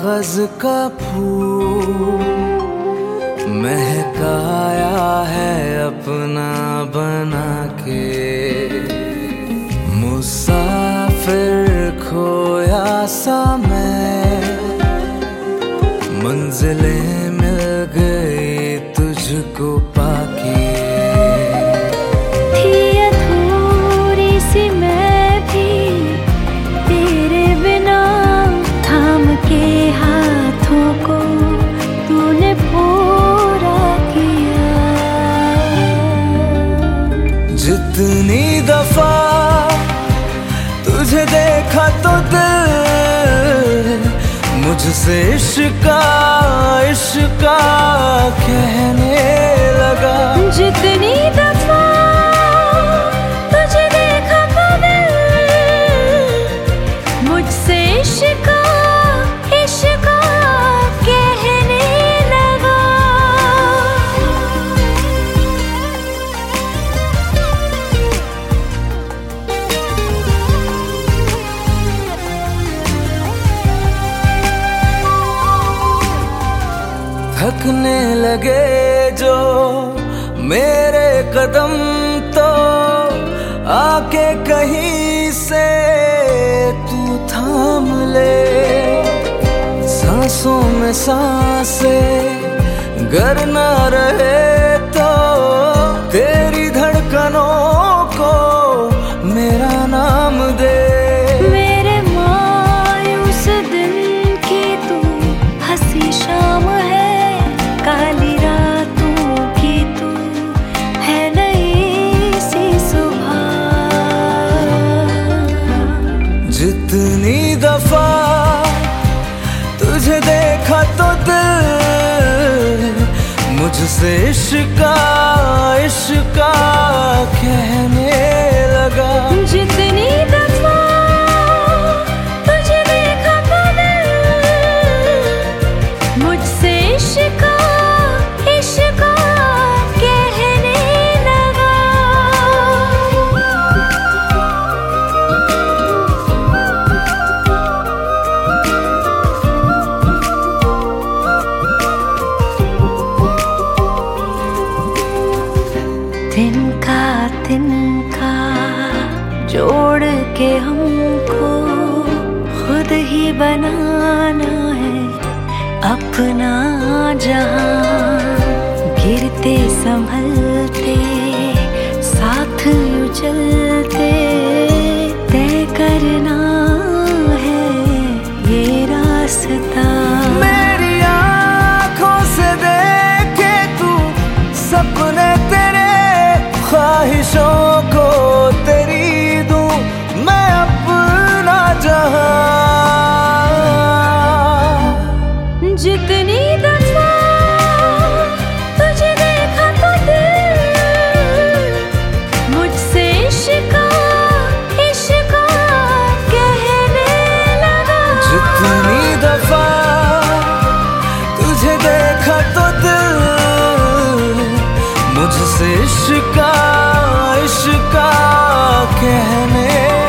कागज का फूल महकाया है अपना बना के, मुसाफिर खोया सा मैं, मंजिलें मिल गई तुझको पाके। थी अधूरी सी मैं भी तेरे बिना, थाम के हाथों को तूने पूरा किया। जितनी दफा तुझे देखा तो दिल मुझसे इश्का इश्का कहने लगा। जितनी दफा तुझे देखा तो दिल मुझसे इश्का इश्का कहने लगा। थकने लगे जो मेरे कदम तो आके कहीं से तू थाम ले। सांसों में सांसें गर ना रहे तो तेरी धड़कनों को मेरा नाम दे। मेरे मायूस दिन की तू हंसी शाम है, काली रातों की तू है नई सी सुबह। जितनी दफा तुझे देखा तो दिल मुझसे इश्का इश्का कहने लगा। जितनी दफा तुझे देखा तो दिल मुझसे इश्का इश्का कहने लगा। तिनका जोड़ के हमको खुद ही बनाना है अपना जहां। गिरते संभलते साथ चलते तय करना है ये रास्ता। मेरी आँखों से देखे तू सपने तेरे, ख्वाहिशों को तेरी दूं मैं अपना जहां। जितनी दफा तुझे देखा तो दिल मुझसे इश्का इश्का कहने लगा। जितनी दफा तुझे देखा तो दिल मुझसे इश्का इश्का कहने